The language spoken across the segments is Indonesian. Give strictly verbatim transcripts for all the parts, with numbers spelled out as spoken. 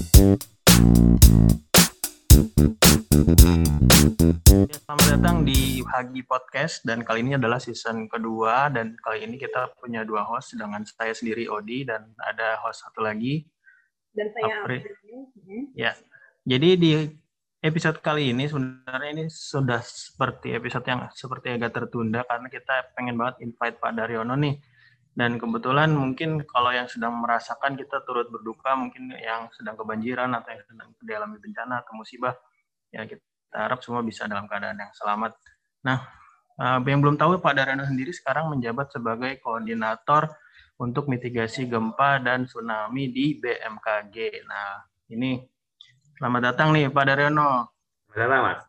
Selamat datang di Hagi Podcast, dan kali ini adalah season kedua, dan kali ini kita punya dua host, dengan saya sendiri Odi dan ada host satu lagi. Dan saya Apri. Ya, jadi di episode kali ini sebenarnya ini sudah seperti episode yang seperti agak tertunda karena kita pengen banget invite Pak Daryono nih. Dan kebetulan mungkin kalau yang sedang merasakan kita turut berduka, mungkin yang sedang kebanjiran atau yang sedang dialami bencana atau musibah, ya kita Kita harap semua bisa dalam keadaan yang selamat. Nah, yang belum tahu, Pak Daryono sendiri sekarang menjabat sebagai koordinator untuk mitigasi gempa dan tsunami di B M K G. Nah, ini selamat datang nih Pak Daryono. Selamat datang, Mas.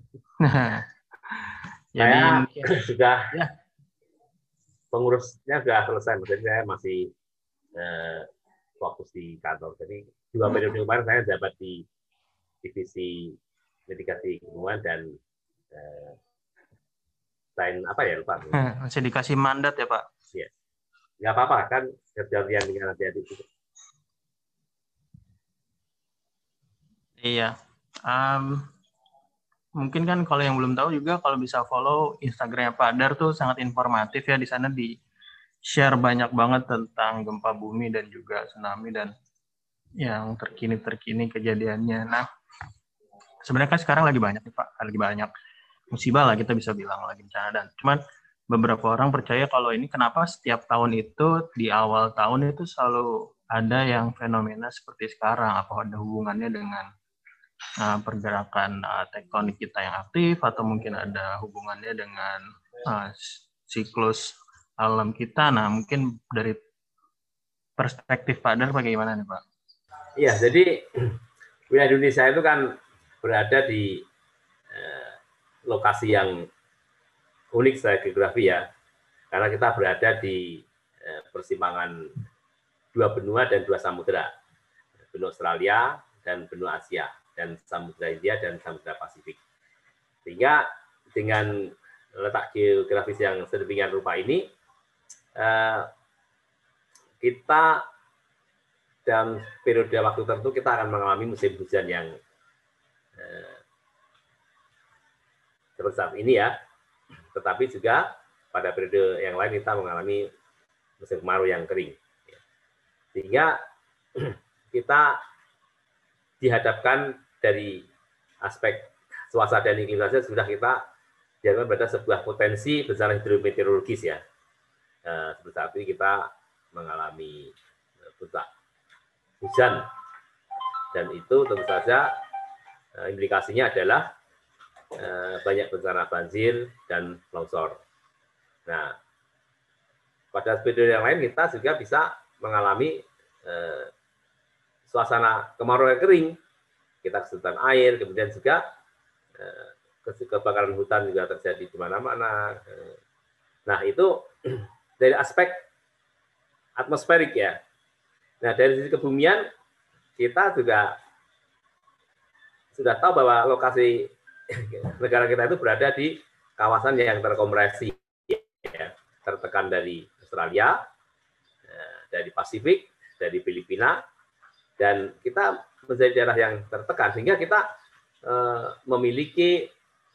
Jadi saya mungkin, sudah ya. pengurusnya sudah selesai, jadi saya masih eh, fokus di kantor. Jadi dua periode kemarin saya jabat di divisi mitigasi lingkungan dan eh, lain apa ya lupa. Masih dikasih mandat ya Pak? Iya. Nggak apa-apa kan kerjaan dengan hati-hati itu. Iya. Um, mungkin kan kalau yang belum tahu juga kalau bisa follow Instagramnya Pak Dar tuh sangat informatif ya, di sana di share banyak banget tentang gempa bumi dan juga tsunami dan yang terkini-terkini kejadiannya. Nah, sebenarnya kan sekarang lagi banyak nih Pak, lagi banyak musibah lah kita bisa bilang, lagi bencana, dan cuman beberapa orang percaya kalau ini kenapa setiap tahun itu di awal tahun itu selalu ada yang fenomena seperti sekarang, apa ada hubungannya dengan uh, pergerakan uh, tektonik kita yang aktif atau mungkin ada hubungannya dengan uh, siklus alam kita. Nah, mungkin dari perspektif Pak Dar bagaimana nih Pak? Iya, jadi wilayah Indonesia itu kan berada di eh, lokasi yang unik secara geografi ya, karena kita berada di eh, persimpangan dua benua dan dua samudera, benua Australia dan benua Asia, dan Samudra Hindia dan Samudra Pasifik. Sehingga dengan letak geografis yang sedemikian rupa ini, eh, kita dalam periode waktu tertentu kita akan mengalami musim hujan yang eh, seperti saat ini ya, tetapi juga pada periode yang lain kita mengalami musim kemarau yang kering. Sehingga kita dihadapkan dari aspek suasana dan iklim saja sudah kita dihadapkan pada sebuah potensi bencana hidrometeorologis ya. Eh, seperti saat ini kita mengalami puncak hujan, dan itu tentu saja eh, implikasinya adalah eh, banyak bencana banjir dan longsor. Nah, pada periode yang lain kita juga bisa mengalami eh, suasana kemarau yang kering, kita kesulitan air, kemudian juga eh, kebakaran hutan juga terjadi di mana-mana. Nah, itu dari aspek atmosferik ya. Nah, dari sisi kebumian, kita juga sudah tahu bahwa lokasi negara kita itu berada di kawasan yang terkompresi, ya, tertekan dari Australia, dari Pasifik, dari Filipina, dan kita menjadi daerah yang tertekan, sehingga kita eh, memiliki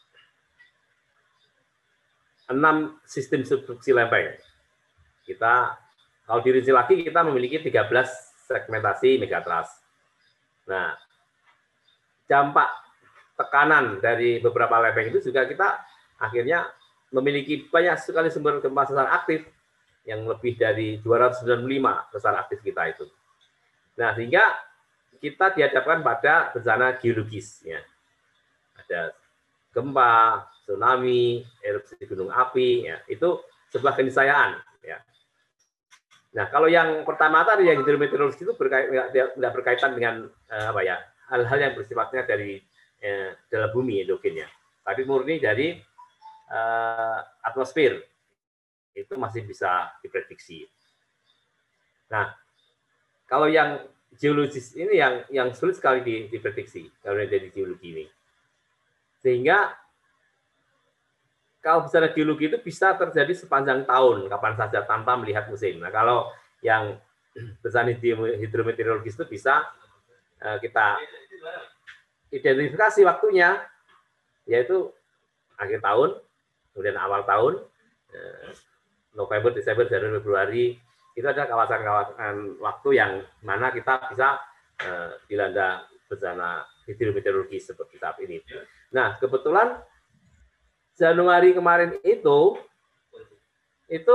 enam sistem subduksi lempeng. Kita kalau dirinci lagi, kita memiliki tiga belas segmentasi megatrust. Nah, dampak tekanan dari beberapa lempeng itu juga kita akhirnya memiliki banyak sekali sumber gempa sesar aktif, yang lebih dari dua ratus sembilan puluh lima sesar aktif kita itu. Nah, sehingga kita dihadapkan pada bencana geologis. Ya. Ada gempa, tsunami, erupsi gunung api, ya, itu sebuah keniscayaan. Ya. Nah, kalau yang pertama tadi yang hidrometeorologis itu berkait, tidak berkaitan dengan eh, apa ya, hal-hal yang bersifatnya dari eh, dalam bumi endogen ya, tapi murni dari eh, atmosfer, itu masih bisa diprediksi. Nah, kalau yang geologis ini yang yang sulit sekali diprediksi kalau dari geologi ini, sehingga kalau bencana geologi itu bisa terjadi sepanjang tahun, kapan saja tanpa melihat musim. Nah, kalau yang bencana hidrometeorologis itu bisa kita identifikasi waktunya, yaitu akhir tahun, kemudian awal tahun, November, Desember, Januari, Februari, itu ada kawasan-kawasan waktu yang mana kita bisa dilanda bencana hidrometeorologi seperti saat ini. Nah, kebetulan Januari kemarin itu, itu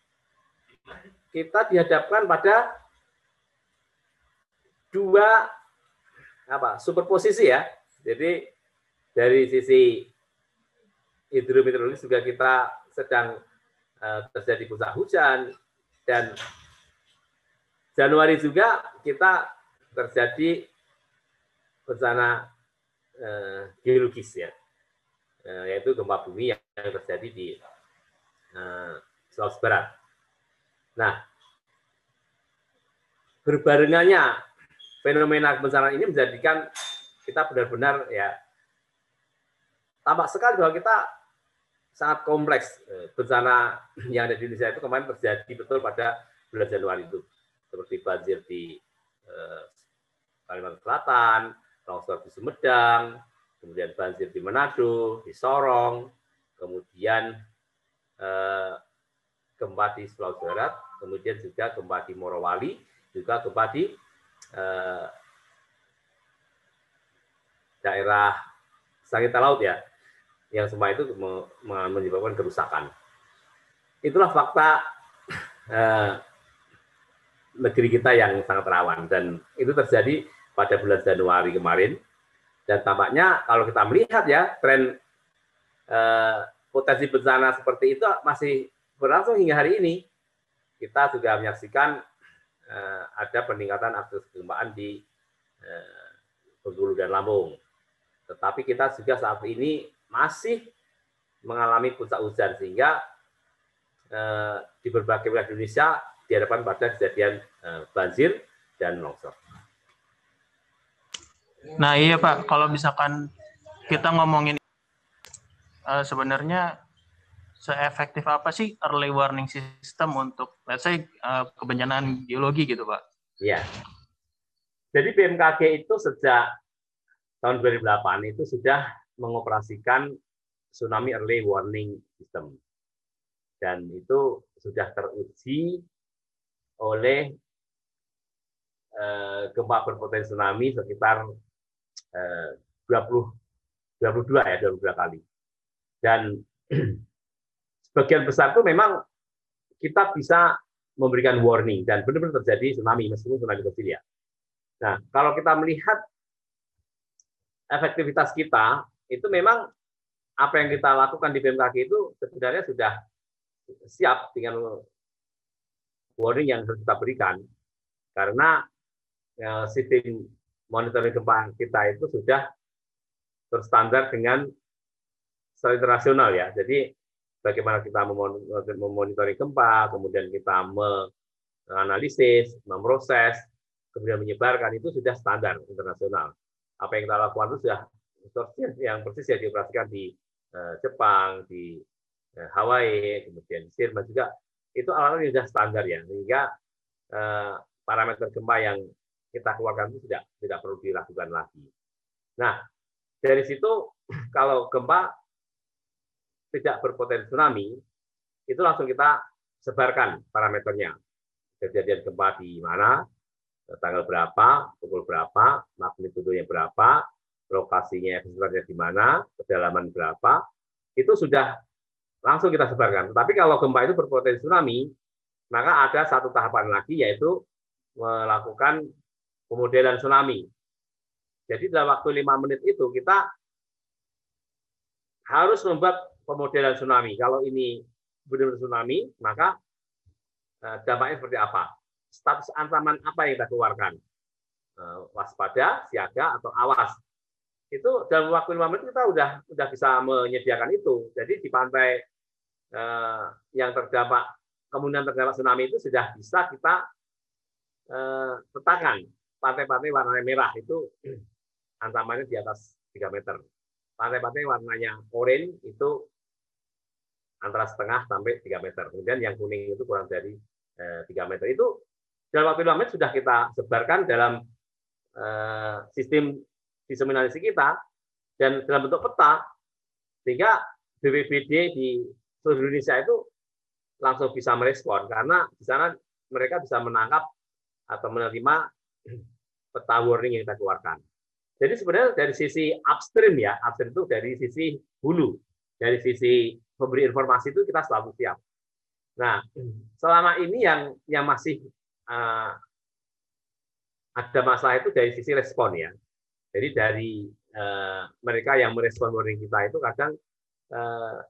kita dihadapkan pada dua apa superposisi ya. Jadi dari sisi hidrometeorologi juga kita sedang uh, terjadi puncak hujan, dan Januari juga kita terjadi bencana uh, geologis ya, uh, yaitu gempa bumi yang terjadi di uh, Sulawesi Barat. Nah, berbarengannya fenomena kebencanaan ini menjadikan kita benar-benar ya tampak sekali bahwa kita sangat kompleks. Bencana yang ada di Indonesia itu kemarin terjadi betul pada bulan Januari itu, seperti banjir di eh, Kalimantan Selatan, longsor di Sumedang, kemudian banjir di Manado, di Sorong, kemudian eh, gempa di Sulawesi Barat, kemudian juga gempa di Morowali, juga gempa di eh, daerah Sangita Laut ya, yang semua itu menyebabkan kerusakan. Itulah fakta eh, negeri kita yang sangat rawan, dan itu terjadi pada bulan Januari kemarin. Dan tampaknya kalau kita melihat ya, tren eh, potensi bencana seperti itu masih berlangsung hingga hari ini. Kita juga menyaksikan eh, ada peningkatan aktivitas kegempaan di eh, Bengkulu dan Lampung. Tetapi kita juga saat ini masih mengalami puncak hujan, sehingga eh, di berbagai wilayah Indonesia dihadapkan pada kejadian eh, banjir dan longsor. Nah iya Pak, kalau misalkan kita ngomongin uh, sebenarnya se-efektif apa sih early warning system untuk, let's say, uh, kebencanaan geologi gitu Pak? Iya. Jadi B M K G itu sejak tahun dua ribu delapan itu sudah mengoperasikan tsunami early warning system. Dan itu sudah teruji oleh eh, gempa berpotensi tsunami sekitar eh, dua puluh, dua puluh dua ya, dua puluh dua kali. Dan sebagian besar itu memang kita bisa memberikan warning dan benar-benar terjadi tsunami, meskipun tsunami kecil ya. Nah, kalau kita melihat efektivitas kita, itu memang apa yang kita lakukan di B M K G itu sebenarnya sudah siap dengan warning yang harus kita berikan, karena ya, sistem monitoring gempa kita itu sudah berstandar dengan standar internasional ya. Jadi bagaimana kita memonitoring gempa, kemudian kita menganalisis, memproses, kemudian menyebarkan, itu sudah standar internasional. Apa yang kita lakukan itu sudah yang persis ya dioperasikan di Jepang, di Hawaii, kemudian di Jerman juga, itu alat-alat yang sudah standar ya, sehingga eh, parameter gempa yang kita keluarkan itu tidak tidak perlu dilakukan lagi. Nah, dari situ kalau gempa tidak berpotensi tsunami, itu langsung kita sebarkan parameternya. Kejadian gempa di mana, tanggal berapa, pukul berapa, magnitudenya berapa, lokasinya sebenarnya di mana, kedalaman berapa, itu sudah langsung kita sebarkan. Tapi kalau gempa itu berpotensi tsunami, maka ada satu tahapan lagi, yaitu melakukan pemodelan tsunami. Jadi dalam waktu lima menit itu kita harus membuat pemodelan tsunami. Kalau ini benar-benar tsunami, maka dampaknya seperti apa? Status ancaman apa yang kita keluarkan? Waspada, siaga, atau awas. Itu dalam waktu lima menit kita udah udah bisa menyediakan itu. Jadi di pantai eh, yang terdampak, kemudian terdampak tsunami itu sudah bisa kita eh, petakan. Pantai-pantai warna merah itu ancamannya di atas tiga meter. Pantai-pantai warnanya oranye itu antara setengah sampai tiga meter. Kemudian yang kuning itu kurang dari eh, tiga meter. Itu dalam waktu lima menit sudah kita sebarkan dalam eh, sistem sistem analisis kita dan dalam bentuk peta, sehingga B P B D di seluruh Indonesia itu langsung bisa merespon karena di sana mereka bisa menangkap atau menerima peta warning yang kita keluarkan. Jadi sebenarnya dari sisi upstream ya, upstream itu dari sisi hulu, dari sisi pemberi informasi itu kita selalu siap. Nah, selama ini yang yang masih uh, ada masalah itu dari sisi respon ya. Jadi dari uh, mereka yang merespon warning kita itu kadang uh,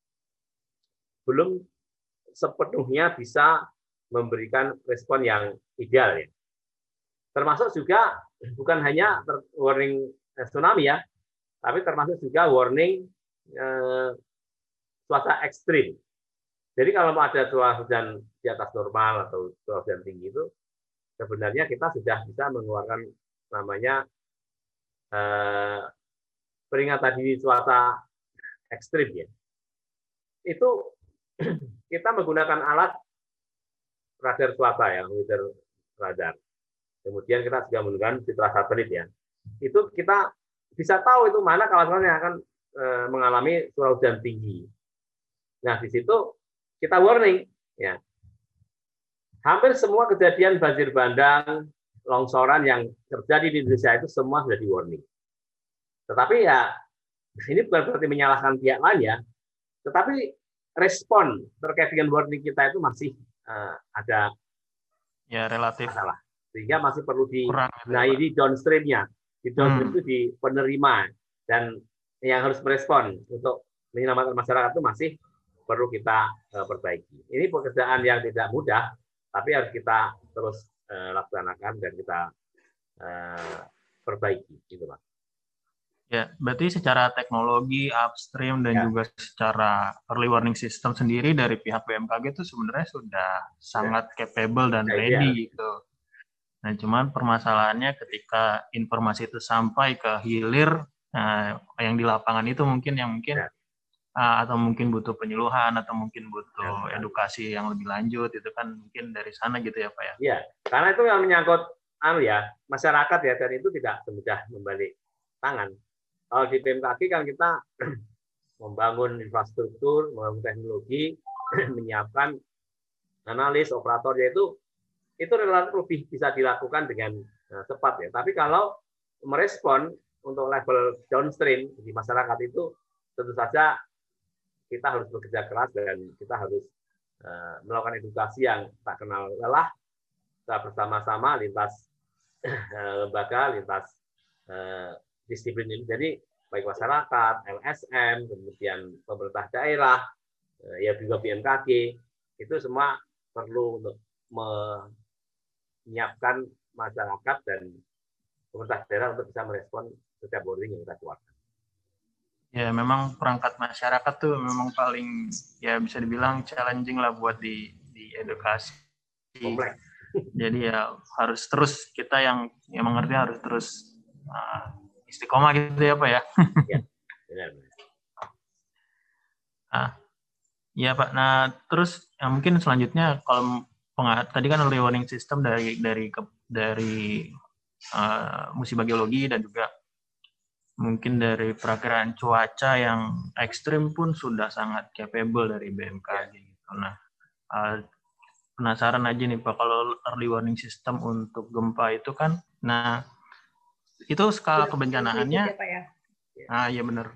belum sepenuhnya bisa memberikan respon yang ideal ya. Termasuk juga bukan hanya warning tsunami ya, tapi termasuk juga warning eh, cuaca ekstrim. Jadi kalau ada curah hujan di atas normal atau curah hujan tinggi itu, sebenarnya kita sudah bisa mengeluarkan namanya eh, peringatan dini cuaca ekstrim ya. Itu kita menggunakan alat radar cuaca ya, weather radar. Kemudian kita juga menggunakan citra satelit ya. Itu kita bisa tahu itu mana kawasan yang akan e, mengalami curah hujan tinggi. Nah, di situ kita warning ya. Hampir semua kejadian banjir bandang, longsoran yang terjadi di Indonesia itu semua sudah di warning. Tetapi ya ini bukan berarti menyalahkan pihak lain ya. Tetapi respon terkait dengan warning kita itu masih uh, ada ya relatif masalah, sehingga masih perlu di kurang, nah ini downstreamnya, di downstream hmm. itu di penerima dan yang harus merespon untuk menyelamatkan masyarakat itu masih perlu kita uh, perbaiki. Ini pekerjaan yang tidak mudah, tapi harus kita terus uh, laksanakan dan kita uh, perbaiki, gitu Pak. Ya, berarti secara teknologi upstream dan ya. juga secara early warning system sendiri dari pihak B M K G itu sebenarnya sudah ya. sangat capable dan ready ya. gitu. Nah, cuman permasalahannya ketika informasi itu sampai ke hilir, nah, yang di lapangan itu mungkin yang mungkin ya. uh, atau mungkin butuh penyuluhan atau mungkin butuh ya. edukasi yang lebih lanjut, itu kan mungkin dari sana gitu ya Pak ya? Iya, karena itu yang menyangkut anu ya masyarakat ya, dan itu tidak semudah membalik tangan. Kalau di B M K G kan kita membangun infrastruktur, membangun teknologi, menyiapkan analis, operator, yaitu itu relatif lebih bisa dilakukan dengan nah, cepat ya. Tapi kalau merespon untuk level downstream di masyarakat itu tentu saja kita harus bekerja keras dan kita harus uh, melakukan edukasi yang tak kenal lelah, kita bersama-sama lintas uh, lembaga, lintas uh, disiplin ini. Jadi baik masyarakat, L S M, kemudian pemerintah daerah, ya juga B M K G, itu semua perlu untuk menyiapkan masyarakat dan pemerintah daerah untuk bisa merespon setiap warning yang kita keluarkan. Ya, memang perangkat masyarakat tuh memang paling ya bisa dibilang challenging lah buat di di edukasi. Kompleks. Jadi ya harus terus kita yang yang mengerti harus terus uh, istiqomah gitu ya Pak ya. Ya, benar. Ah, ya Pak. Nah terus ya, mungkin selanjutnya kalau tadi kan early warning system dari dari dari uh, musibah geologi dan juga mungkin dari perakiraan cuaca yang ekstrim pun sudah sangat capable dari B M K G. Gitu. Nah uh, penasaran aja nih Pak kalau early warning system untuk gempa itu kan, nah itu skala kebencanaannya, ya, Pak, ya? Ah iya benar.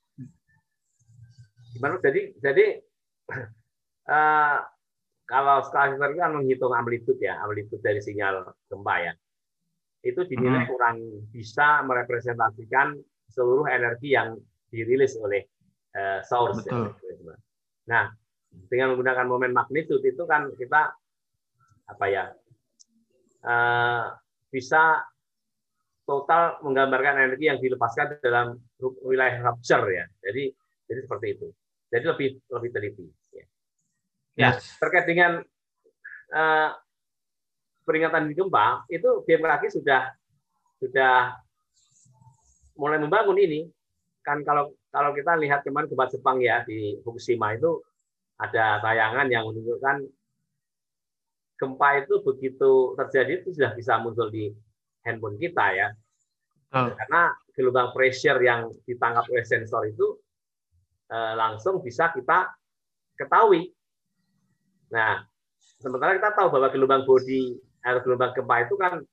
Gimana? Jadi jadi uh, kalau skala itu kan menghitung amplitude ya, amplitude dari sinyal gempa ya. Itu dinilai hmm. kurang bisa merepresentasikan seluruh energi yang dirilis oleh uh, source. Ya. Nah, dengan menggunakan momen magnitude itu kan kita apa ya uh, bisa total menggambarkan energi yang dilepaskan dalam wilayah rupture ya. Jadi jadi seperti itu. Jadi lebih lebih teliti. Ya. Nah, yes. terkait dengan uh, peringatan dini gempa itu B M K G sudah sudah mulai membangun ini. Kan kalau kalau kita lihat kemarin gempa Jepang ya di Fukushima itu ada tayangan yang menunjukkan gempa itu begitu terjadi itu sudah bisa muncul di handphone kita ya. Oh. Karena gelombang pressure yang ditangkap oleh sensor itu eh, langsung bisa kita ketahui. Nah, sementara kita tahu bahwa gelombang body atau gelombang gempa itu kan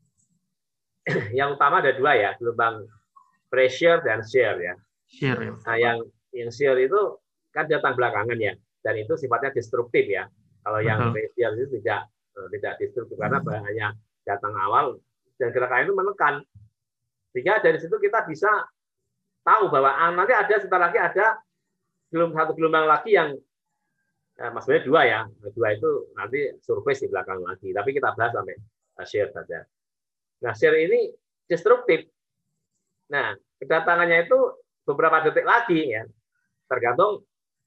yang utama ada dua ya, gelombang pressure dan shear ya. Shear ya. Nah, yang yang shear itu kan datang belakangan ya, dan itu sifatnya destruktif ya. Kalau yang pressure itu tidak tidak destruktif karena hanya datang awal dan gerakan itu menekan. Sehingga dari situ kita bisa tahu bahwa nanti ada sebentar lagi ada gelombang satu gelombang lagi yang eh, maksudnya dua ya, dua itu nanti surface di belakang lagi. Tapi kita bahas sampai shear saja. Nah, shear ini destruktif. Nah, kedatangannya itu beberapa detik lagi ya, tergantung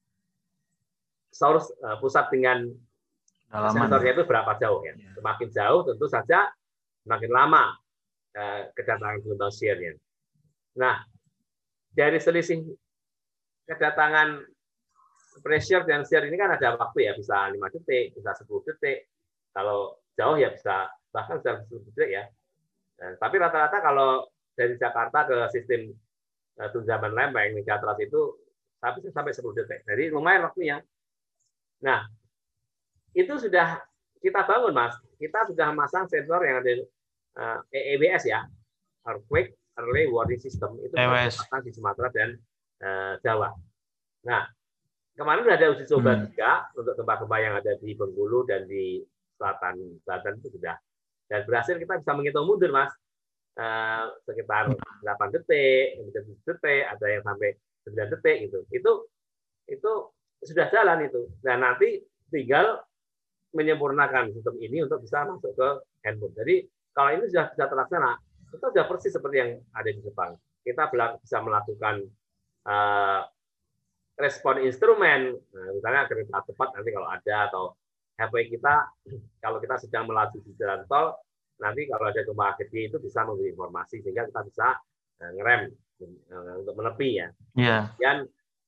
source pusat dengan sensornya itu berapa jauh ya. Semakin jauh tentu saja semakin lama kedatangan gelombang shear-nya. Nah, dari selisih kedatangan pressure dan shear ini kan ada waktu ya, bisa lima detik, bisa sepuluh detik. Kalau jauh ya bisa bahkan bisa sepuluh detik ya. Nah, tapi rata-rata kalau dari Jakarta ke sistem Tunjaman Lempeng, Megatras itu tapi sampai sepuluh detik. Jadi lumayan waktunya. Nah, itu sudah kita bangun, Mas. Kita sudah memasang sensor yang ada E E W S ya, Earthquake Early Warning System, itu dipasang di Sumatera dan uh, Jawa. Nah, kemarin sudah ada uji coba hmm. juga untuk gempa-gempa yang ada di Bengkulu dan di selatan selatan itu sudah, dan berhasil kita bisa menghitung mundur, Mas, uh, sekitar delapan detik, tujuh detik, ada yang sampai sembilan detik gitu. Itu itu sudah jalan itu. Nah, nanti tinggal menyempurnakan sistem ini untuk bisa masuk ke handphone. Jadi kalau ini sudah bisa terlaksana, itu sudah persis seperti yang ada di Jepang. Kita bisa melakukan uh, respon instrumen, nah, misalnya kereta cepat nanti kalau ada, atau H P kita kalau kita sedang melaju di jalan tol, nanti kalau ada gempa gede itu bisa memberi informasi sehingga kita bisa uh, ngerem uh, untuk menepi ya. Yeah. Dan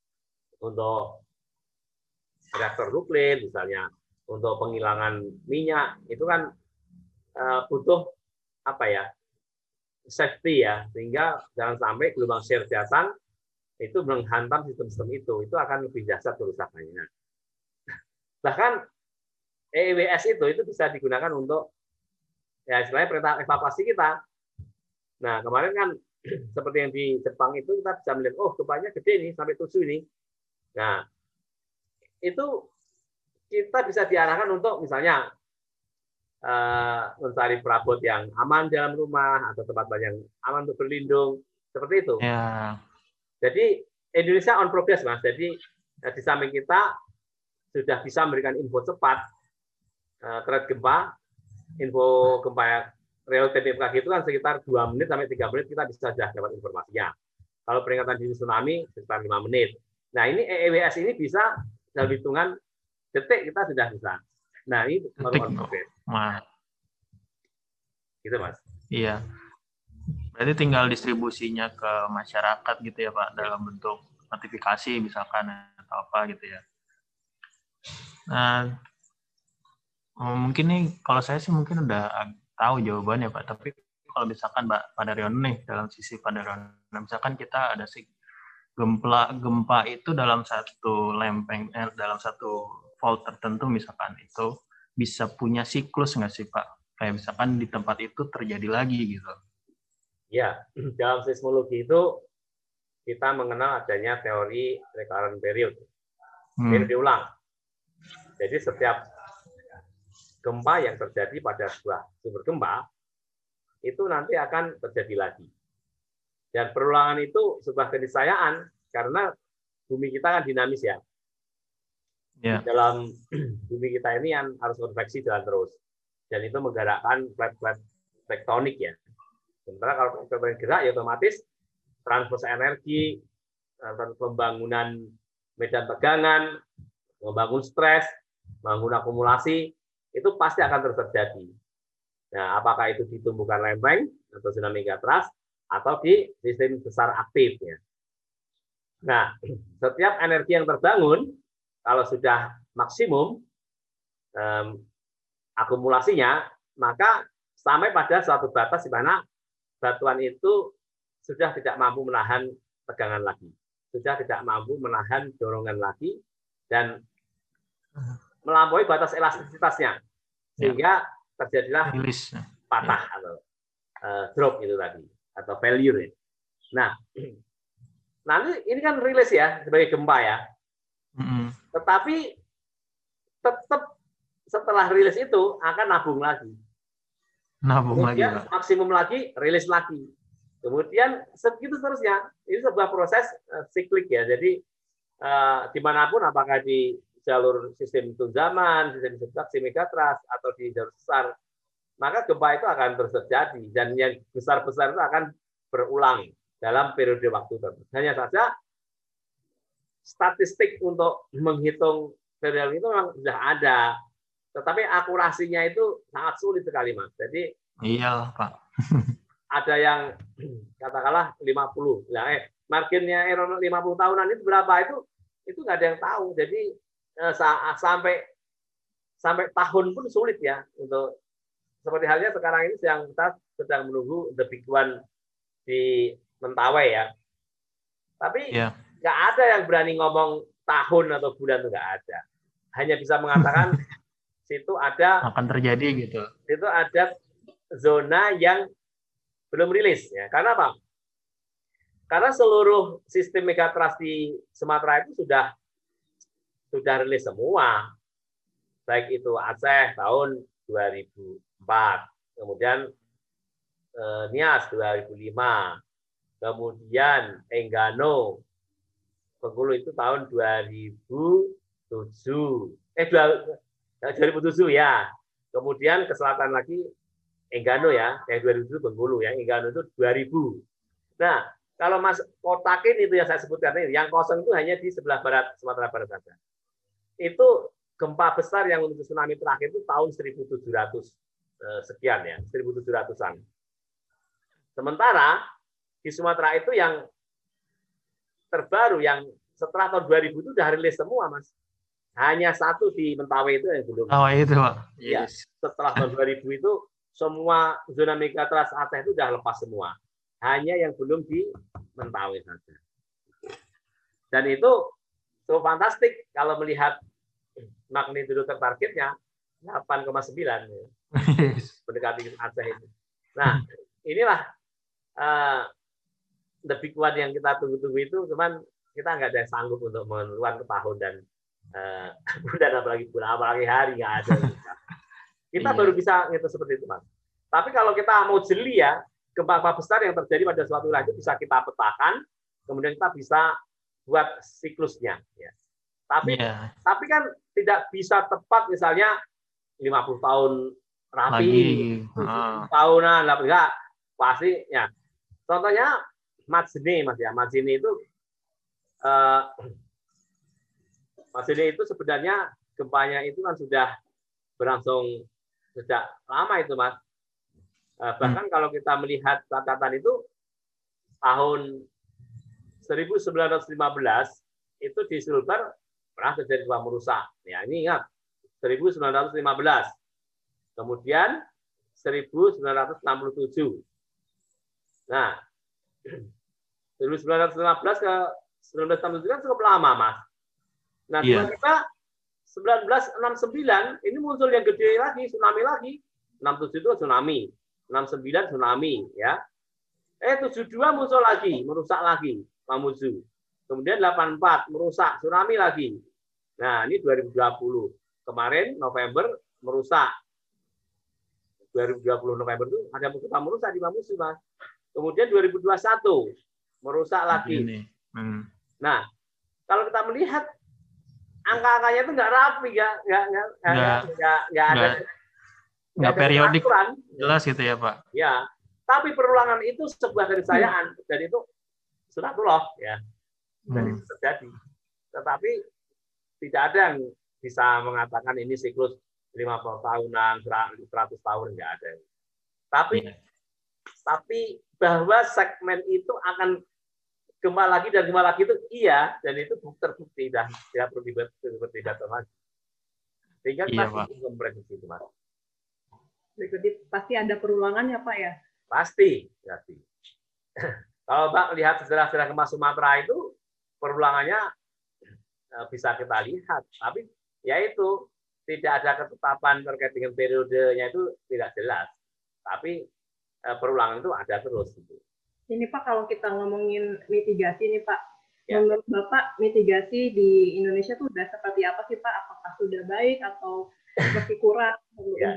untuk reaktor nuklir misalnya, untuk penghilangan minyak itu kan uh, butuh apa ya, safety ya, sehingga jangan sampai gelombang shear datang itu menghantam sistem-sistem itu, itu akan lebih dahsyat kerusakannya. Bahkan E E W S itu itu bisa digunakan untuk ya istilahnya perintah evakuasi kita. Nah, kemarin kan seperti yang di Jepang itu kita bisa melihat, oh gempanya gede nih sampai tujuh ini. Nah, itu kita bisa diarahkan untuk misalnya Uh, mencari perabot yang aman dalam rumah atau tempat yang aman untuk berlindung, seperti itu. Yeah. Jadi Indonesia on progress, Mas. Jadi uh, di samping kita sudah bisa memberikan info cepat uh, terkait gempa, info gempa real time B M K G itu kan sekitar dua menit sampai tiga menit kita bisa sudah dapat informasinya. Kalau peringatan dini tsunami sekitar lima menit. Nah, ini E E W S ini bisa dalam hitungan detik kita sudah bisa. Nah, ini baru on progress. Nah. Gitu, Mas. Iya. Berarti tinggal distribusinya ke masyarakat gitu ya, Pak, dalam bentuk notifikasi misalkan atau apa gitu ya. Nah, mungkin nih kalau saya sih mungkin udah tahu jawabannya, Pak, tapi kalau misalkan Pak Daryono nih, dalam sisi Pak Daryono, misalkan kita ada sih gempa gempa itu dalam satu lempeng eh, dalam satu fault tertentu misalkan itu bisa punya siklus nggak sih, Pak? Kayak misalkan di tempat itu terjadi lagi gitu. Ya, dalam seismologi itu kita mengenal adanya teori recurrent period, periode hmm. ulang. Jadi setiap gempa yang terjadi pada sebuah sumber gempa itu nanti akan terjadi lagi. Dan perulangan itu sebuah keniscayaan karena bumi kita kan dinamis ya. Yeah. Di dalam bumi kita ini yang harus konveksi jalan terus, dan itu menggerakkan plate-plate tektonik ya. Sementara kalau plate gerak ya otomatis transfer energi, pembangunan medan tegangan, membangun stres, membangun akumulasi itu pasti akan terus terjadi. Nah, apakah itu ditumbuhkan lempeng atau tsunami megatras atau di sistem besar aktif ya. Nah, setiap energi yang terbangun kalau sudah maksimum um, akumulasinya, maka sampai pada suatu batas di mana batuan itu sudah tidak mampu menahan tegangan lagi, sudah tidak mampu menahan dorongan lagi, dan melampaui batas elastisitasnya, sehingga terjadilah patah atau uh, drop itu tadi, atau failure. Nah, nanti ini kan rilis ya sebagai gempa ya, mm-hmm. tetapi tetap setelah rilis itu akan nabung lagi. Nabung Kemudian lagi, maksimum lagi, rilis lagi. Kemudian segitu seterusnya. Ini sebuah proses uh, siklik ya. Jadi uh, dimanapun, apakah di jalur sistem tunjaman, sistem subduksi megatrust, atau di jalur sesar, maka gempa itu akan terus terjadi. Dan yang besar-besar itu akan berulang dalam periode waktu tertentu. Hanya saja statistik untuk menghitung periode itu memang sudah ada. Tetapi akurasinya itu sangat sulit sekali, Mas. Jadi iya, Pak. ada yang katakanlah lima puluh. Nah, eh, marginnya error lima puluh tahunan itu berapa, itu itu nggak ada yang tahu. Jadi eh, sampai sampai tahun pun sulit ya untuk, seperti halnya sekarang ini yang kita sedang menunggu the big one di Mentawai ya. Tapi nggak yeah. ada yang berani ngomong tahun atau bulan, itu nggak ada. Hanya bisa mengatakan situ ada akan terjadi gitu. Itu ada zona yang belum rilis ya. Karena apa? Karena seluruh sistem megatrust di Sumatera itu sudah sudah rilis semua. Baik itu Aceh tahun dua ribu empat, kemudian eh, Nias dua ribu lima, kemudian Enggano Bengkulu itu tahun dua ribu tujuh. Eh dua ribu tujuh ya. Kemudian ke selatan lagi Enggano ya, yang dua ribu tujuh Bengkulu ya, Enggano itu dua ribu. Nah, kalau Mas kotakin itu yang saya sebutkan ini, yang kosong itu hanya di sebelah barat Sumatera Barat saja. Itu gempa besar yang untuk tsunami terakhir itu tahun seribu tujuh ratus sekian ya, seribu tujuh ratusan. Sementara di Sumatera itu yang terbaru yang setelah tahun dua ribu itu sudah rilis semua, Mas. Hanya satu di Mentawai itu yang belum. Oh, itu, Pak. Yes. Ya, setelah tahun dua ribu itu semua zona megatrust Aceh itu sudah lepas semua. Hanya yang belum di Mentawai saja. Dan itu so fantastik kalau melihat magnitudo tertargetnya delapan koma sembilan. Mendekati Aceh itu. Nah, inilah uh, the big one yang kita tunggu-tunggu itu, cuman kita nggak ada yang sanggup untuk menentukan ke tahun dan Uh, bulan, apalagi bulan, apalagi hari, nggak ada. Kita iya. baru bisa gitu seperti itu, Mas. Tapi kalau kita mau jeli ya, gempa-gempa besar yang terjadi pada suatu wilayah itu bisa kita petakan, kemudian kita bisa buat siklusnya. Ya. Tapi, yeah. tapi kan tidak bisa tepat, misalnya lima puluh tahun rapi, tujuh puluh tahunan, enggak pasti. Ya. Contohnya Majene, Mas ya, Majene itu. Uh, Maksudnya itu sebenarnya gempanya itu kan sudah berlangsung sejak lama itu, Mas. Bahkan hmm. kalau kita melihat catatan itu tahun seribu sembilan ratus lima belas itu di Sulbar pernah terjadi gempa merusak. Ya, ini ingat seribu sembilan ratus lima belas. Kemudian seribu sembilan ratus enam puluh tujuh. Nah, seribu sembilan ratus lima belas ke seribu sembilan ratus enam puluh tujuh kan cukup lama, Mas. Nah, tiba-tiba yeah. seribu sembilan ratus enam puluh sembilan ini muncul yang gede lagi, tsunami lagi. enam puluh tujuh itu tsunami, enam puluh sembilan tsunami, ya. Eh tujuh puluh dua muncul lagi, merusak lagi, Mamuju. Kemudian delapan puluh empat merusak, tsunami lagi. Nah, ini dua ribu dua puluh. Kemarin November merusak. dua ribu dua puluh November itu ada gempa merusak di Mamuju, Mas. Kemudian dua ribu dua puluh satu merusak lagi. Hmm. Nah, kalau kita melihat angka-angkanya itu nggak rapi, nggak nggak nggak nggak nggak ada nggak periodik jelas gitu ya, Pak. Ya, tapi perulangan itu sebuah keniscayaan hmm. dan itu sunatullah ya, dan hmm. itu terjadi. Tetapi tidak ada yang bisa mengatakan ini siklus lima puluh tahunan, seratus tahun, nggak ada. Tapi ya. tapi bahwa segmen itu akan gempa lagi dan gempa lagi itu iya, dan itu terbukti dah tidak perlu diperdebatkan lagi. Sehingga kita iya, bisa memprediksi itu, Mas. Berarti pasti ada perulangan ya Pak ya? Pasti, pasti. Kalau Mbak lihat sejarah-sejarah Gempa Sumatera itu perulangannya bisa kita lihat, tapi ya itu tidak ada ketetapan terkait dengan periodenya itu tidak jelas. Tapi perulangan itu ada terus. Ini Pak, kalau kita ngomongin mitigasi nih Pak, ya. Menurut Bapak mitigasi di Indonesia tuh udah seperti apa sih Pak? Apakah sudah baik atau masih kurang? Ya.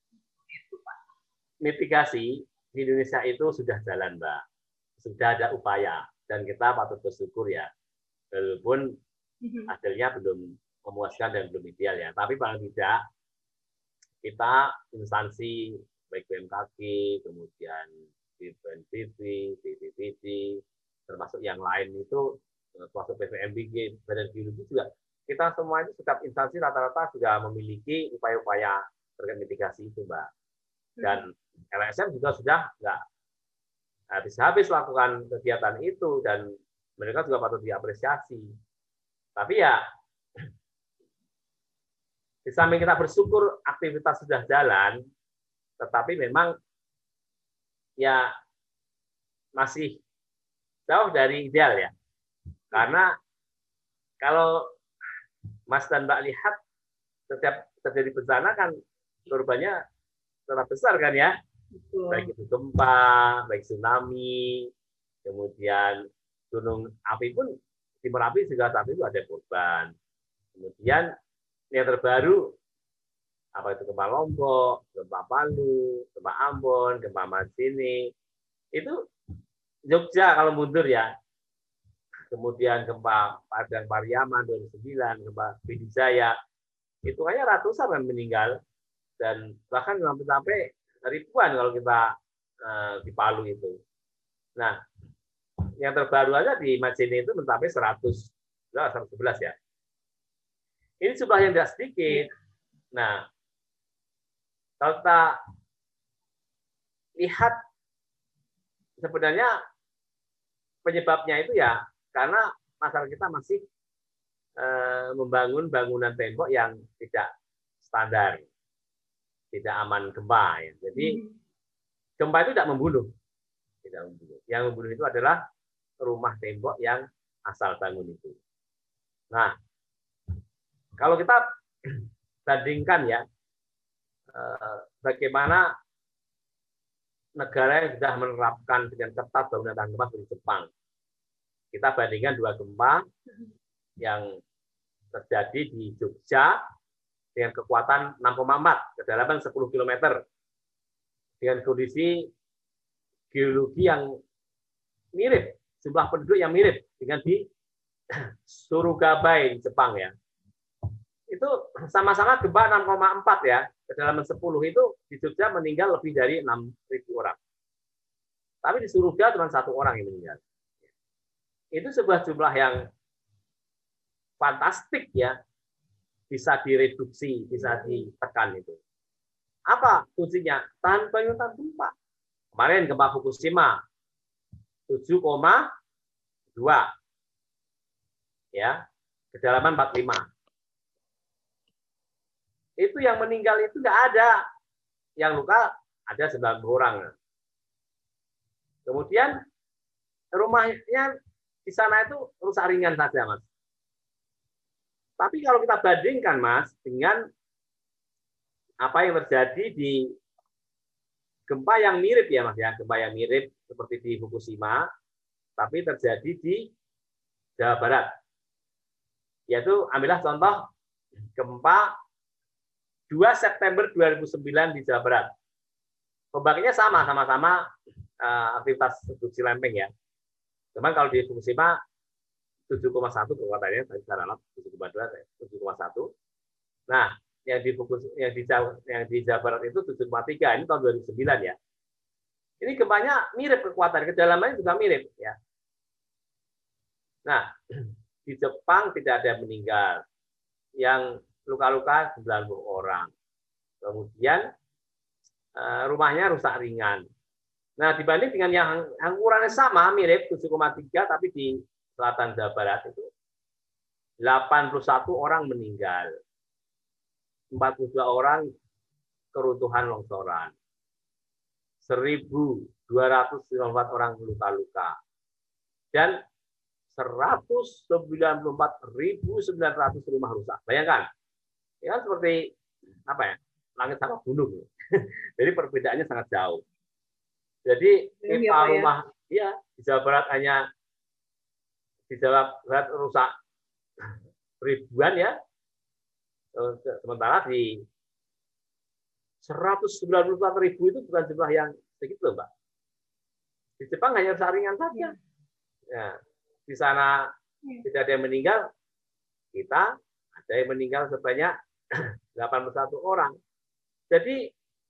Mitigasi di Indonesia itu sudah jalan, Mbak. Sudah ada upaya dan kita patut bersyukur ya. Walaupun hasilnya belum memuaskan dan belum ideal ya. Tapi paling tidak kita instansi baik B M K G, kemudian B N P B, B P P D, termasuk yang lain itu, termasuk P V M B G, Badan Geologi juga, kita semua itu setiap instansi rata-rata sudah memiliki upaya-upaya terkait mitigasi itu, Mbak. Dan L S M juga sudah nggak habis-habis lakukan kegiatan itu, dan mereka juga patut diapresiasi. Tapi ya, di samping kita bersyukur aktivitas sudah jalan, tetapi memang ya masih jauh dari ideal ya. Karena kalau Mas dan Mbak lihat, setiap terjadi bencana kan korbannya tetap besar kan ya. Betul. Baik itu gempa, baik tsunami, kemudian gunung api pun di Merapi juga saat itu ada korban. Kemudian yang terbaru apa itu gempa Lombok, gempa Palu, gempa Ambon, gempa Majene, itu Jogja kalau mundur ya. Kemudian gempa Padang Pariaman dua ribu sembilan, gempa Pidijaya, itu hanya ratusan yang meninggal, dan bahkan sampai ribuan kalau kita eh, di Palu itu. Nah, yang terbaru aja di Majene itu mencapai seratus, seratus sebelas ya. Ini jumlah yang tidak sedikit. Nah, kalau kita lihat sebenarnya penyebabnya itu ya karena masyarakat kita masih eh, membangun bangunan tembok yang tidak standar, tidak aman gempa. Ya. Jadi gempa itu tidak membunuh. Tidak membunuh. Yang membunuh itu adalah rumah tembok yang asal bangun itu. Nah, kalau kita bandingkan ya, bagaimana negara yang sudah menerapkan dengan ketat bangunan tahan gempa seperti Jepang. Kita bandingkan dua gempa yang terjadi di Jogja dengan kekuatan enam koma empat, kedalaman sepuluh kilometer, dengan kondisi geologi yang mirip, jumlah penduduk yang mirip dengan di Surugabai di Jepang ya. Itu sama-sama gempa enam koma empat ya, kedalaman sepuluh, itu di Jogja meninggal lebih dari enam ribu orang. Tapi di Suruga cuma satu orang yang meninggal. Itu sebuah jumlah yang fantastik ya, bisa direduksi, bisa ditekan itu. Apa kuncinya? Tahan bangun, tahan gempa. Kemarin gempa Fukushima tujuh koma dua ya, kedalaman empat puluh lima. Itu yang meninggal itu nggak ada, yang luka ada sembilan puluh orang. Kemudian rumahnya di sana itu rusak ringan saja, Mas. Tapi kalau kita bandingkan, Mas, dengan apa yang terjadi di gempa yang mirip ya, Mas ya, gempa yang mirip seperti di Fukushima, tapi terjadi di Jawa Barat. Yaitu ambillah contoh gempa dua September dua ribu sembilan di Jawa Barat. Pembangkitnya sama, sama-sama uh, aktivitas subduksi lempeng ya. Cuman kalau di Fukushima tujuh koma satu kekuatannya, tadi saya ralat tujuh koma dua, tujuh koma satu. Nah, yang di Fukus, yang di Jawa, yang di Jawa Barat itu tujuh koma tiga, ini tahun dua ribu sembilan ya. Ini gempanya mirip kekuatan, kedalamannya juga mirip ya. Nah, di Jepang tidak ada yang meninggal. Yang luka-luka sembilan puluh orang. Kemudian rumahnya rusak ringan. Nah, dibanding dengan yang, yang ukurannya sama, mirip tujuh koma tiga, tapi di selatan Jawa Barat itu delapan puluh satu orang meninggal. empat puluh dua orang keruntuhan longsoran. seribu dua ratus sembilan puluh empat orang luka-luka. Dan seratus sembilan puluh empat ribu sembilan ratus rumah rusak. Bayangkan, ya kan seperti apa ya, langit sama gunung. Jadi perbedaannya sangat jauh. Jadi kita rumah, ya di Jawa Barat hanya di Jawa Barat rusak ribuan ya, sementara di seratus sembilan puluh empat ribu itu bukan jumlah yang sedikit loh, Mbak. Di Jepang hanya saringan saja. Ya, di sana tidak ada yang meninggal, kita ada yang meninggal sebanyak delapan puluh satu orang. Jadi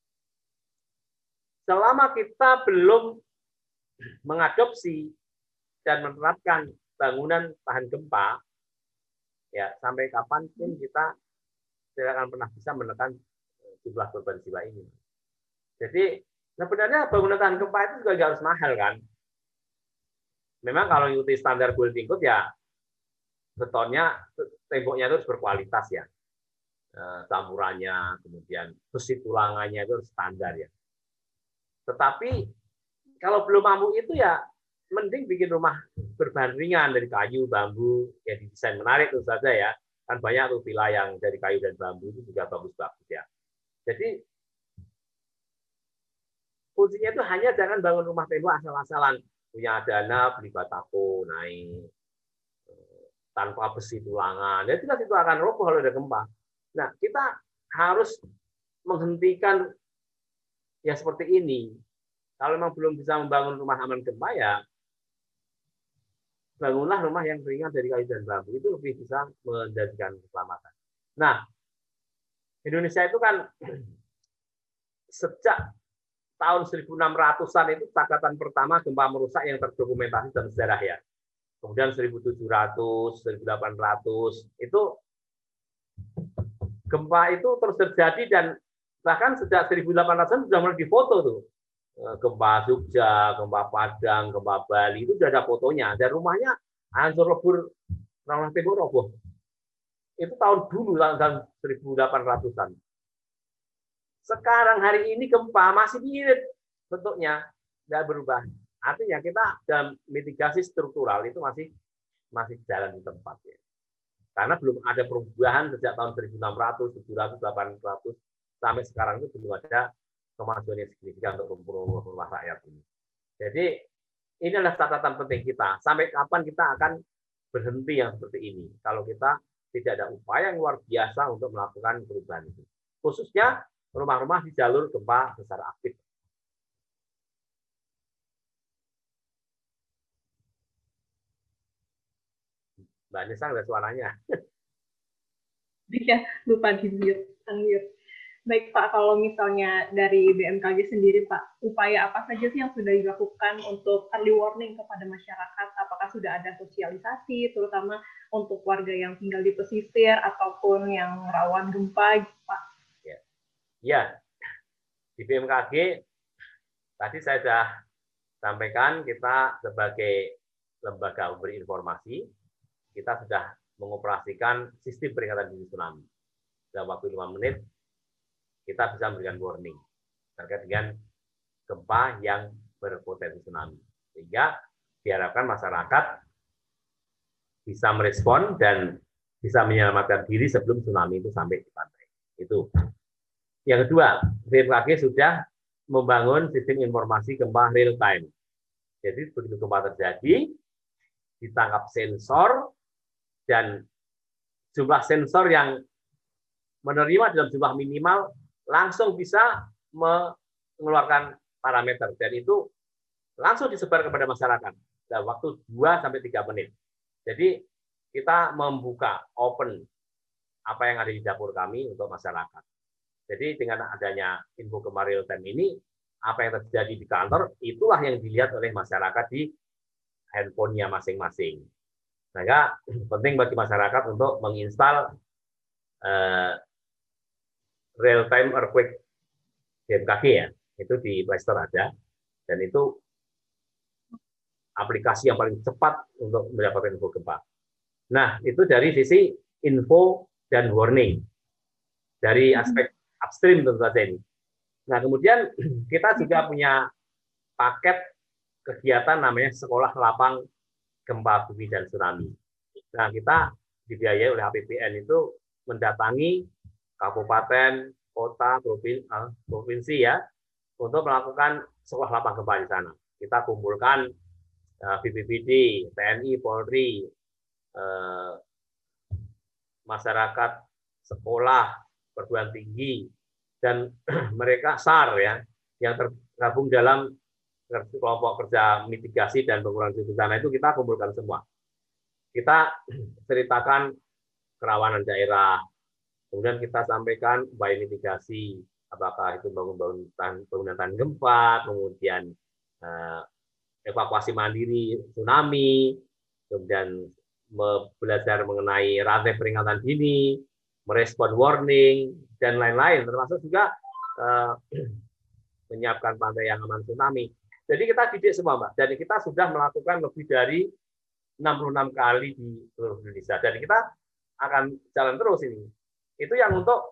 selama kita belum mengadopsi dan menerapkan bangunan tahan gempa, ya sampai kapanpun kita tidak akan pernah bisa menekan jumlah korban jiwa ini. Jadi sebenarnya bangunan tahan gempa itu juga nggak harus mahal kan. Memang kalau ikuti standar building code ya betonnya, temboknya itu harus berkualitas ya. Campurannya, kemudian besi tulangannya itu harus standar ya. Tetapi kalau belum mampu itu ya mending bikin rumah berbahan ringan dari kayu, bambu, ya didesain menarik itu saja ya. Kan banyak tuh villa yang dari kayu dan bambu itu juga bagus-bagus ya. Jadi kuncinya itu hanya jangan bangun rumah tembok asal-asalan, punya dana beli batako naik tanpa besi tulangan. Jadi itu akan roboh kalau ada gempa. Nah, kita harus menghentikan ya seperti ini. Kalau memang belum bisa membangun rumah aman gempa ya bangunlah rumah yang ringan dari kayu dan bambu, itu lebih bisa menjadikan keselamatan. Nah, Indonesia itu kan sejak tahun seribu enam ratusan itu catatan pertama gempa merusak yang terdokumentasi dalam sejarah ya. Kemudian seribu tujuh ratus, seribu delapan ratus itu gempa itu terus terjadi dan bahkan sejak seribu delapan ratusan sudah mulai difoto tuh. Gempa Jogja, gempa Padang, gempa Bali itu sudah ada fotonya. Dan rumahnya hancur lebur, rumah tembok roboh. Itu tahun dulu tahun seribu delapan ratusan. Sekarang hari ini gempa masih mirip bentuknya, tidak berubah. Artinya kita dalam mitigasi struktural itu masih masih jalan di tempat ya. Karena belum ada perubahan sejak tahun seribu enam ratus, tujuh ratus, delapan ratus sampai sekarang itu belum ada kemajuan yang signifikan untuk rumah rakyat ini. Jadi ini adalah catatan penting kita. Sampai kapan kita akan berhenti yang seperti ini? Kalau kita tidak ada upaya yang luar biasa untuk melakukan perubahan itu. Khususnya rumah-rumah di jalur gempa besar aktif. Mbak Nisa ada suaranya. Iya, lupa di-mute, unmute. Baik Pak, kalau misalnya dari B M K G sendiri Pak, upaya apa saja sih yang sudah dilakukan untuk early warning kepada masyarakat? Apakah sudah ada sosialisasi, terutama untuk warga yang tinggal di pesisir ataupun yang rawan gempa, Pak? Ya, ya. Di B M K G tadi saya sudah sampaikan kita sebagai lembaga memberi informasi, kita sudah mengoperasikan sistem peringatan dini tsunami. Dalam waktu lima menit kita bisa memberikan warning terkait dengan gempa yang berpotensi tsunami. Sehingga diharapkan masyarakat bisa merespon dan bisa menyelamatkan diri sebelum tsunami itu sampai di pantai. Itu. Yang kedua, B M K G sudah membangun sistem informasi gempa real time. Jadi begitu gempa terjadi, ditangkap sensor, dan jumlah sensor yang menerima dalam jumlah minimal langsung bisa mengeluarkan parameter, dan itu langsung disebar kepada masyarakat dalam waktu dua sampai tiga menit. Jadi kita membuka open apa yang ada di dapur kami untuk masyarakat. Jadi dengan adanya info gempa real time ini, apa yang terjadi di kantor itulah yang dilihat oleh masyarakat di handphonenya masing-masing. Sehingga penting bagi masyarakat untuk menginstal eh, real time earthquake B M K G ya, itu di Play Store ada, dan itu aplikasi yang paling cepat untuk mendapatkan info gempa. Nah, itu dari sisi info dan warning. Dari aspek upstream tentu saja ini. Nah, kemudian kita juga punya paket kegiatan namanya Sekolah Lapang Gempa Bumi dan Tsunami. Nah, kita dibiayai oleh A P B N itu mendatangi kabupaten, kota, provinsi ya, untuk melakukan sekolah lapang gempa di sana. Kita kumpulkan B P B D, T N I, Polri, masyarakat, sekolah, perguruan tinggi, dan mereka S A R ya, yang tergabung dalam kelompok kerja mitigasi dan pengurangan bencana itu kita kumpulkan semua. Kita ceritakan kerawanan daerah, kemudian kita sampaikan upaya mitigasi, apakah itu bangun bangunan tahan gempa, kemudian eh, evakuasi mandiri tsunami, kemudian belajar mengenai rantai peringatan dini, merespon warning, dan lain-lain, termasuk juga eh, menyiapkan pantai yang aman tsunami. Jadi kita didik semua, Mbak. Jadi kita sudah melakukan lebih dari enam puluh enam kali di seluruh Indonesia. Dan kita akan jalan terus ini. Itu yang untuk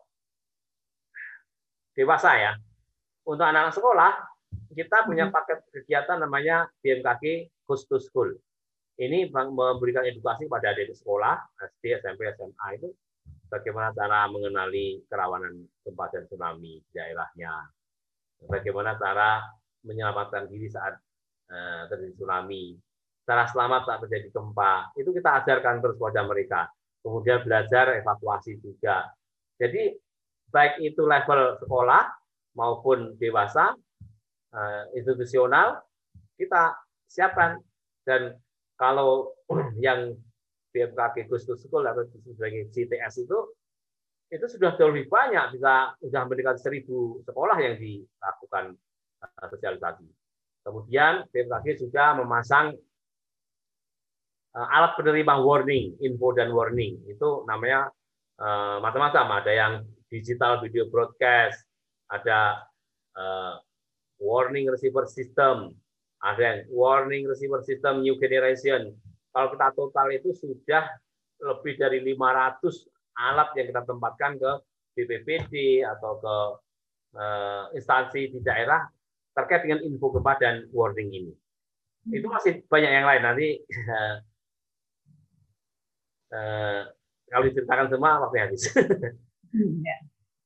dewasa ya. Untuk anak-anak sekolah, kita punya paket kegiatan namanya B M K G Goes to School. Ini memberikan edukasi pada adik sekolah, S D, S M P, S M A itu bagaimana cara mengenali kerawanan gempa dan tsunami di daerahnya. Bagaimana cara menyelamatkan diri saat uh, terjadi tsunami, cara selamat saat terjadi gempa, itu kita ajarkan terus kepada mereka. Kemudian belajar evakuasi juga. Jadi baik itu level sekolah maupun dewasa, uh, institusional, kita siapkan. Dan kalau yang B M K G Goes to School atau sebagai C T S itu, itu sudah jauh lebih banyak, bisa sudah mendekati seribu sekolah yang dilakukan sosialisasi. Kemudian B M K G juga memasang alat penerima warning, info dan warning. Itu namanya uh, macam-macam. Ada yang digital video broadcast, ada uh, warning receiver system, ada yang warning receiver system new generation. Kalau kita total itu sudah lebih dari lima ratus alat yang kita tempatkan ke B P B D atau ke uh, instansi di daerah terkait dengan info gempa dan warning ini. Itu masih banyak yang lain. Nanti uh, uh, kalau diceritakan semua waktunya habis. Ya.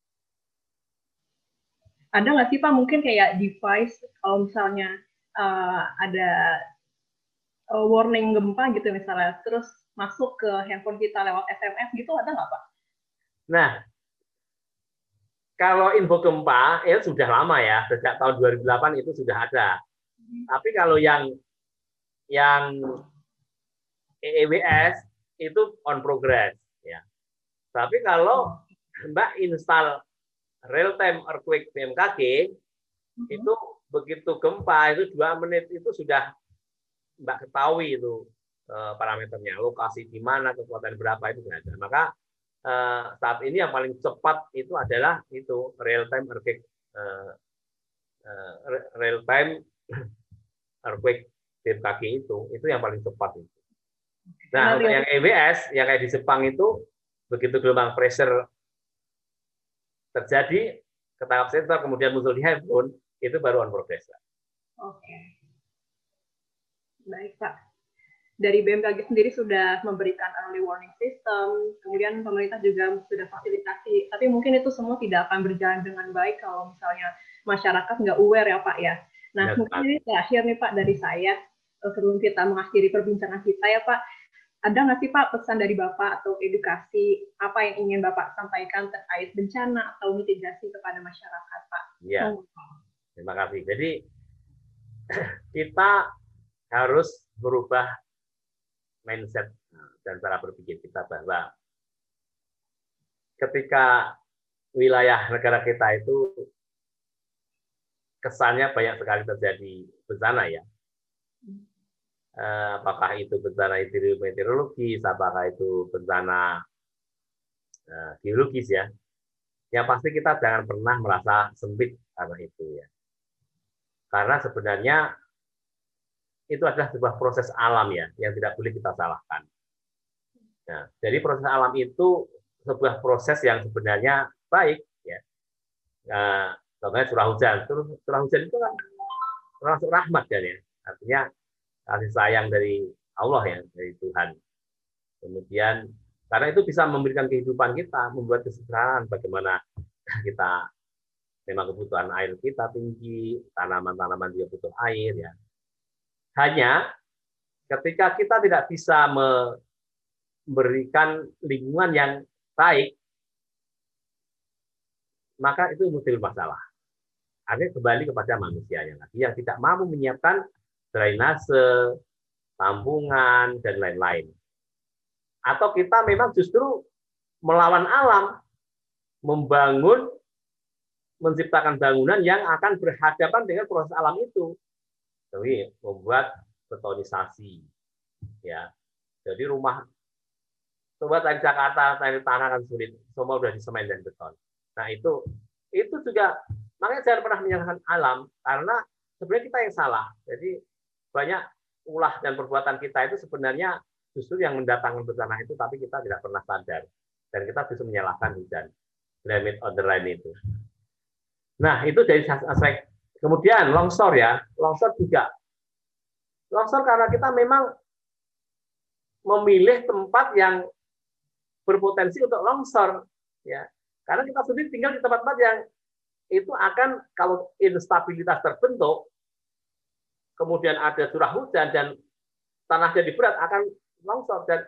Ada nggak sih Pak mungkin kayak device kalau misalnya uh, ada uh, warning gempa gitu misalnya, terus masuk ke handphone kita lewat S M S gitu, ada nggak Pak? Nah, kalau info gempa ya sudah lama ya, sejak tahun dua ribu delapan itu sudah ada. Hmm. Tapi kalau yang yang E E W S itu on progress ya. Tapi kalau Mbak install real time earthquake B M K G, hmm. itu begitu gempa itu dua menit itu sudah Mbak ketahui itu eh, parameternya, lokasi di mana, kekuatan berapa itu sudah ada. Maka Uh, saat ini yang paling cepat itu adalah itu real time earthquake uh, uh, real time earthquake B M K G itu itu yang paling cepat itu. Nah, untuk yang E W S yang kayak di Jepang itu begitu gelombang pressure terjadi ketangkap sensor kemudian muncul di handphone itu baru on progress. Oke, baik Pak. Dari B M K G sendiri sudah memberikan early warning system, kemudian pemerintah juga sudah fasilitasi, tapi mungkin itu semua tidak akan berjalan dengan baik kalau misalnya masyarakat nggak aware ya Pak ya. Nah, ya, mungkin ini terakhir nih Pak dari saya, sebelum kita mengakhiri perbincangan kita ya Pak, ada nggak sih Pak pesan dari Bapak atau edukasi apa yang ingin Bapak sampaikan terkait bencana atau mitigasi kepada masyarakat Pak? Iya, terima kasih. Jadi kita harus berubah mindset dan cara berpikir kita bahwa ketika wilayah negara kita itu kesannya banyak sekali terjadi bencana ya. Apakah itu bencana hidrometeorologis, apakah itu bencana geologis ya. Yang pasti kita jangan pernah merasa sempit karena itu ya. Karena sebenarnya itu adalah sebuah proses alam ya, yang tidak boleh kita salahkan. Nah, jadi proses alam itu sebuah proses yang sebenarnya baik ya. Nah, contohnya curah hujan. Curah hujan itu kan termasuk rahmat kan ya. Artinya kasih sayang dari Allah ya, dari Tuhan. Kemudian karena itu bisa memberikan kehidupan kita, membuat kesejahteraan bagaimana kita memang kebutuhan air kita tinggi, tanaman-tanaman juga butuh air ya. Hanya ketika kita tidak bisa memberikan lingkungan yang baik, maka itu muncul masalah. Akhirnya kembali kepada manusianya lagi yang tidak mampu menyiapkan drainase, tampungan, dan lain-lain. Atau kita memang justru melawan alam, membangun, menciptakan bangunan yang akan berhadapan dengan proses alam itu. Jadi membuat betonisasi. Ya. Jadi rumah, coba dari Jakarta, dari tanah kan sulit, semua udah disemen dan beton. Nah itu, itu juga, makanya jangan pernah menyalahkan alam, karena sebenarnya kita yang salah. Jadi banyak ulah dan perbuatan kita itu sebenarnya justru yang mendatangkan bencana itu, tapi kita tidak pernah sadar. Dan kita bisa menyalahkan hujan. Blame it on the rain itu. Nah, itu dari aspek. Kemudian longsor ya. Longsor juga. Longsor karena kita memang memilih tempat yang berpotensi untuk longsor. Ya. Karena kita sendiri tinggal di tempat-tempat yang itu akan, kalau instabilitas terbentuk, kemudian ada curah hujan, dan tanah jadi berat, akan longsor. Dan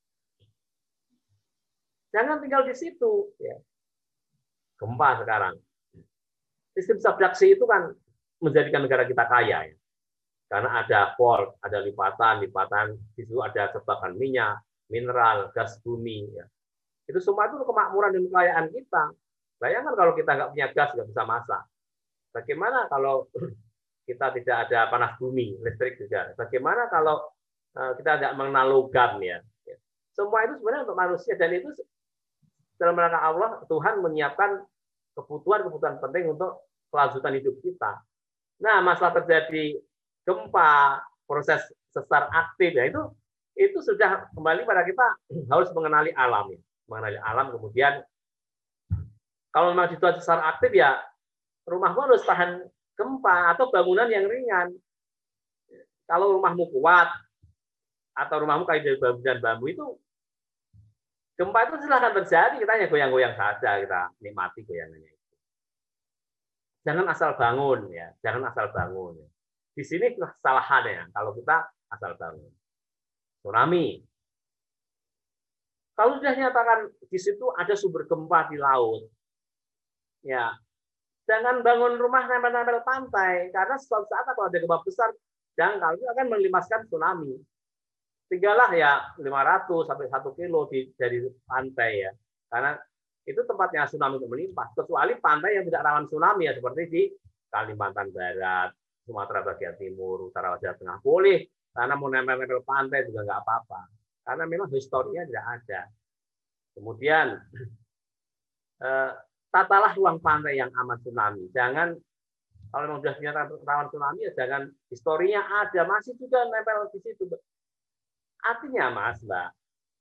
jangan tinggal di situ. Ya. Gempa sekarang. Sistem subduksi itu kan menjadikan negara kita kaya. Ya. Karena ada fault, ada lipatan, lipatan, di situ ada sebakan minyak, mineral, gas bumi. Ya. Itu semua itu kemakmuran dan kekayaan kita. Bayangkan kalau kita nggak punya gas, nggak bisa masak. Bagaimana kalau kita tidak ada panas bumi, listrik juga. Bagaimana kalau kita tidak mengenal logam ya. Semua itu sebenarnya untuk manusia, dan itu dalam rangka Allah, Tuhan menyiapkan kebutuhan-kebutuhan penting untuk kelanjutan hidup kita. Nah, masalah terjadi gempa, proses sesar aktif ya, itu itu sudah kembali pada kita harus mengenali alam ya. Mengenali alam, kemudian kalau memang situasi sesar aktif ya rumahmu harus tahan gempa atau bangunan yang ringan. Kalau rumahmu kuat atau rumahmu kayak dari bambu dan bambu itu, gempa itu silahkan terjadi, kita hanya goyang-goyang saja, kita nikmati goyangannya itu. Jangan asal bangun ya, jangan asal bangun. Di sini kesalahannya kalau kita asal bangun. Tsunami. Kalau sudah nyatakan di situ ada sumber gempa di laut, ya jangan bangun rumah nempel-nempel pantai, karena suatu saat kalau ada gempa besar, dangkal itu akan melimpaskan tsunami. Tinggallah ya lima ratus sampai satu kilo di, dari pantai ya, karena itu tempatnya tsunami untuk melimpas. Kecuali pantai yang tidak rawan tsunami ya, seperti di Kalimantan Barat, Sumatera bagian timur, utara, Jawa Tengah boleh, karena mau nempel-nempel pantai juga nggak apa-apa. Karena memang historinya tidak ada. Kemudian eh, tatalah ruang pantai yang aman tsunami. Jangan, kalau memang sudah ternyata rawan tsunami ya jangan, historinya ada, masih juga nempel di situ. Artinya Mas, Mbak,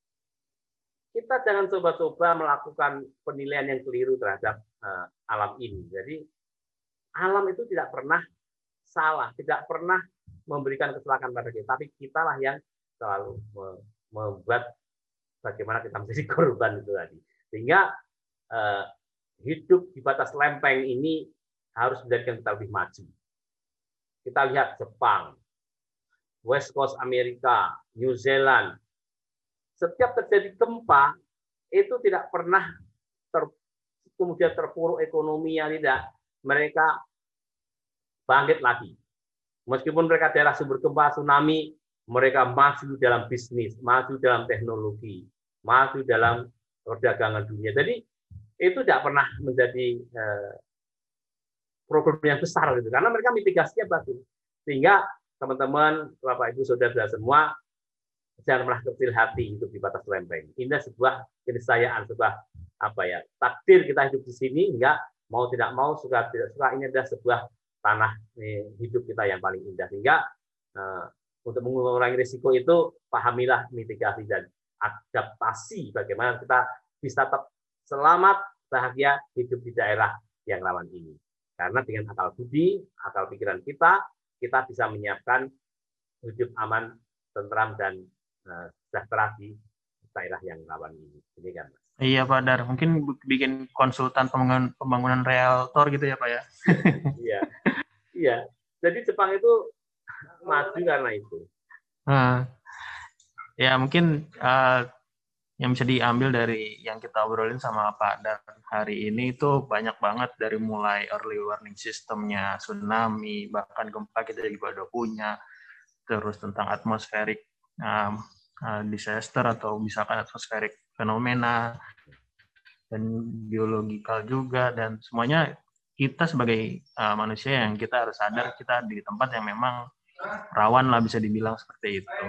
kita jangan coba-coba melakukan penilaian yang keliru terhadap uh, alam ini. Jadi alam itu tidak pernah salah, tidak pernah memberikan kecelakaan pada kita, tapi kitalah yang selalu membuat bagaimana kita menjadi korban itu tadi. Sehingga uh, hidup di batas lempeng ini harus menjadikan kita lebih maju. Kita lihat Jepang, West Coast Amerika, New Zealand. Setiap terjadi gempa, itu tidak pernah ter, kemudian terpuruk ekonominya, tidak. Mereka bangkit lagi. Meskipun mereka daerah sumber gempa, tsunami, mereka maju dalam bisnis, maju dalam teknologi, maju dalam perdagangan dunia. Jadi itu tidak pernah menjadi eh, problem yang besar gitu, karena mereka mitigasinya bagus. Sehingga teman-teman, Bapak Ibu Saudara semua, jangan pernah kecil hati hidup di batas lempeng. Ini sebuah keniscayaan, sebuah apa ya, takdir kita hidup di sini, hingga mau tidak mau, suka tidak suka, ini adalah sebuah tanah eh, hidup kita yang paling indah. Sehingga eh, untuk mengurangi risiko itu, pahamilah mitigasi dan adaptasi bagaimana kita bisa tetap selamat, bahagia hidup di daerah yang rawan ini. Karena dengan akal budi, akal pikiran kita, kita bisa menyiapkan hidup aman, tentram, dan uh, sejahtera di daerah yang rawan ini. Ini kan, Mas. Iya Pak Dar, mungkin bikin konsultan pembangunan, pembangunan realtor gitu ya Pak ya? Iya, iya. Jadi Jepang itu maju karena itu. Nah, ya mungkin uh, yang bisa diambil dari yang kita obrolin sama Pak Dar hari ini itu banyak banget, dari mulai early warning systemnya, tsunami, bahkan gempa kita juga udah punya, terus tentang atmospheric um, uh, disaster atau misalkan atmospheric fenomena, dan biologikal juga, dan semuanya kita sebagai uh, manusia yang kita harus sadar kita di tempat yang memang rawan lah, bisa dibilang seperti itu.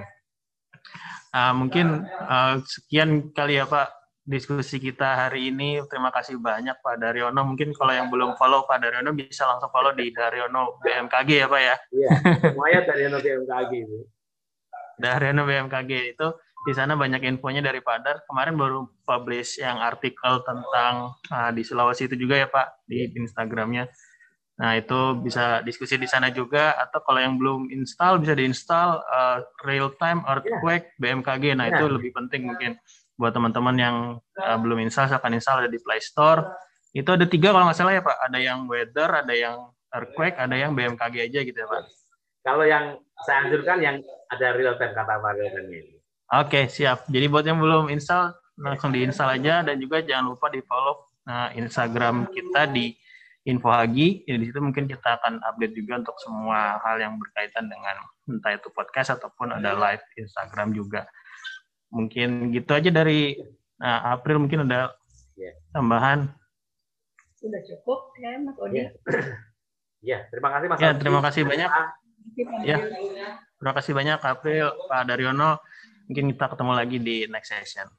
Uh, mungkin uh, sekian kali ya Pak diskusi kita hari ini. Terima kasih banyak Pak Daryono. Mungkin kalau yang belum follow Pak Daryono bisa langsung follow di Daryono B M K G ya Pak ya. Iya, semuanya Daryono B M K G itu. Daryono B M K G itu di sana banyak infonya dari Pak Dar. Kemarin baru publish yang artikel tentang uh, di Sulawesi itu juga ya Pak, di Instagramnya. Nah, itu bisa diskusi di sana juga, atau kalau yang belum install bisa diinstal uh, Real Time Earthquake yeah. B M K G. Nah, yeah. Itu lebih penting mungkin buat teman-teman yang uh, belum install, silakan install, ada di Play Store. Itu ada tiga kalau nggak salah ya Pak, ada yang weather, ada yang earthquake, ada yang B M K G aja gitu ya Pak. Kalau yang saya anjurkan yang ada real time, kata Pak real time ini. Oke, siap. Jadi buat yang belum install, langsung diinstal aja, dan juga jangan lupa di-follow nah, Instagram kita di InfoHagi. Di situ mungkin kita akan update juga untuk semua hal yang berkaitan dengan entah itu podcast ataupun ada live Instagram juga. Mungkin gitu aja dari nah, April, mungkin ada tambahan. Sudah cukup ya Mas Odi. Ya, ya terima kasih Mas. Ya, terima kasih banyak. Ya, terima kasih banyak April, Pak Daryono. Mungkin kita ketemu lagi di next session.